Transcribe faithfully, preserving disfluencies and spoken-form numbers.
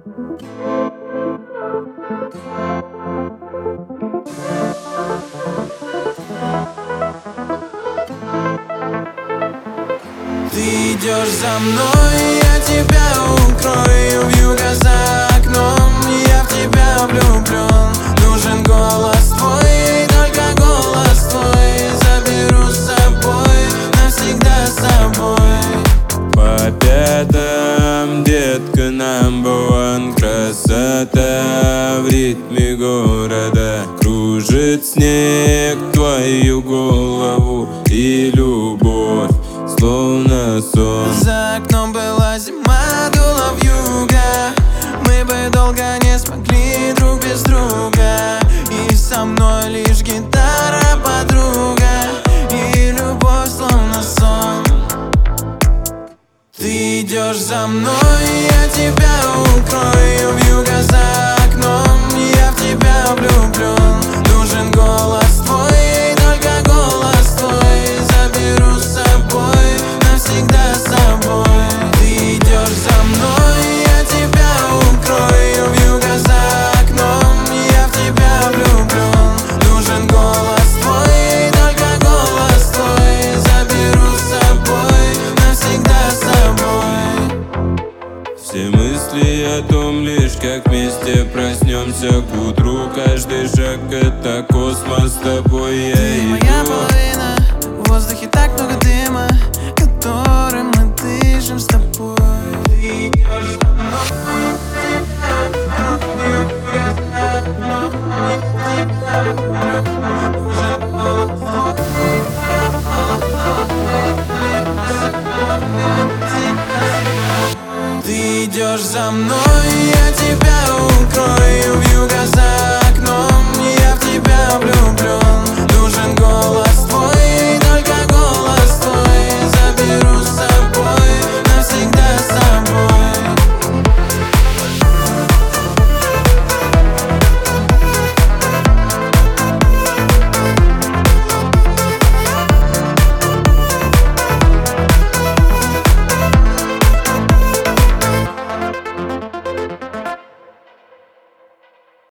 Ты идешь за мной, я тебя укрою. Вьюга за окном, я в тебя влюблен. Нужен голос твой, только голос твой. Заберу с собой, навсегда с собой. По пятам, детка, number one. Красота в ритме города. Кружит снег твою голову, и любовь словно сон. За окном была зима, дула вьюга. Мы бы долго не смогли друг без друга. И со мной лишь гитара, подруга, и любовь словно сон. Ты идешь за мной, я тебя укрою. Вьюга за окном, я в тебя влюблен. Нужен голос твой, только голос твой. Заберу с собой, навсегда с собой. Ты идешь за мной, я тебя укрою. Вьюга за окном, я в тебя влюблен. Нужен голос твой, только голос твой. Заберу с собой, навсегда с собой. Все мысли о том лишь, как вместе проснемся к утру. Каждый шаг — это космос, с тобой я Ты иду. моя половина, в воздухе так много дыма, которым мы дышим с тобой. Ты идешь за мной, Ты идешь за мной, я тебя укрою. Вьюга за